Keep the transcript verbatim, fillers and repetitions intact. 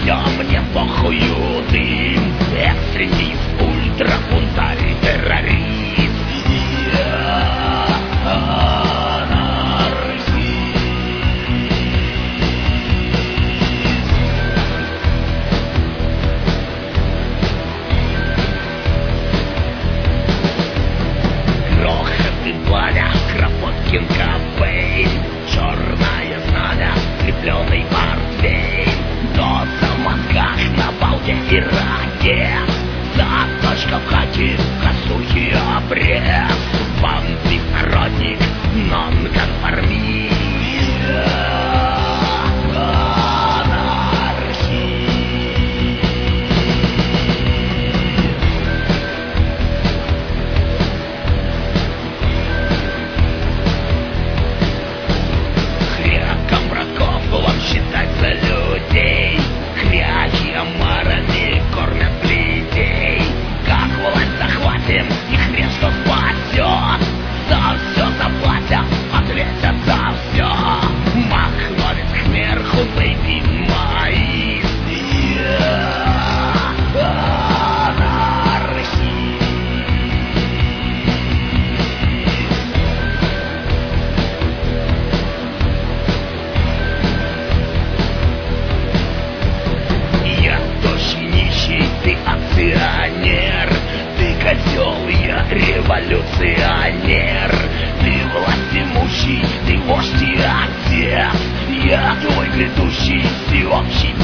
все мне похую, ты экстремист, ультрабунтарь, террорист. Я анархист. Грохот и пламя, Кропоткин, Кобейн, черное знамя, крепленный портвейн. Доза в мозгах на балде и ракет, заточка в хате, косухи обрез. Банды народник, нонконформист. Хряком братков вам считать за людей, хряки омарами кормят людей. Как власть захватим, и хрен что спасет, за все заплатят, ответят за все. Махновец кверху, baby, маист. Я анархист. Я тоже нищий, ты акционер, ты козел, я революционер. Ты власть имущий, ты вождь и отец, я твой грядущий всеобщий